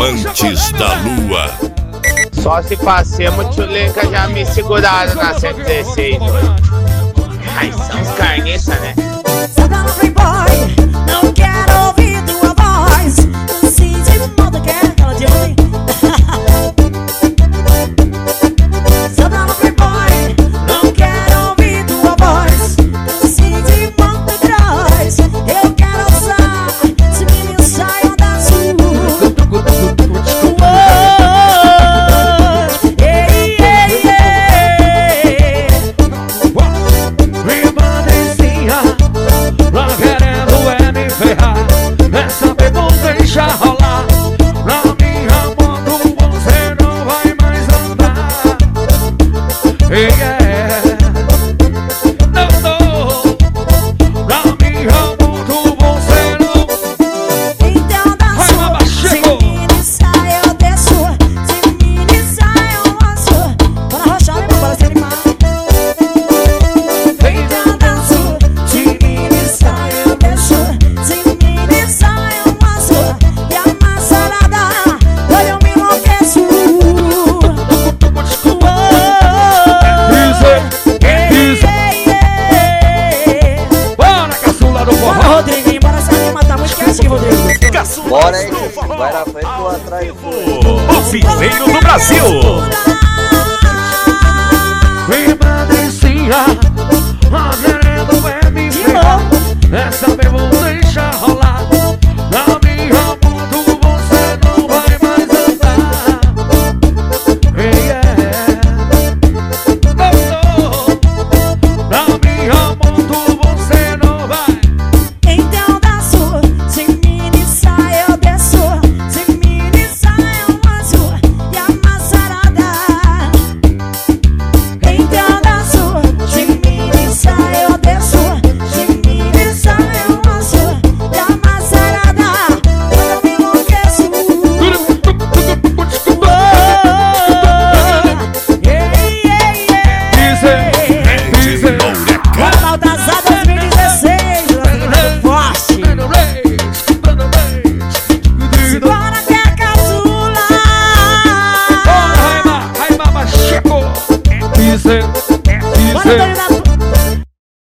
Amantes da Lua. Só se passemos, tchuleca já me seguraram na 116 hoje. Ai, são os carniça, né? Sabe playboy, não quero ouvir tua voz. Se de modo que é aquela de ruim. Sabe playboy, não quero ouvir tua voz. Se de modo traz, eu quero usar. Se me saiam da sua. Essa pergunta deixa rolar. Na minha moto você não vai mais andar. Não, na minha moto você não. Então danço, se mini sai eu desço. Se mini sai eu lanço. Bora rochar, meu irmão, bora se animar. Então danço, se mini sai eu desço. Se mini sai eu lanço. E a maçarada, olha eu me enlouqueço. Bora, caçula do Bora, forró. Rodriguinho, bora se animar, tá muito quietinho, Rodrigo. Bora aí, vai na frente ou atrás. O piseiro do Brasil.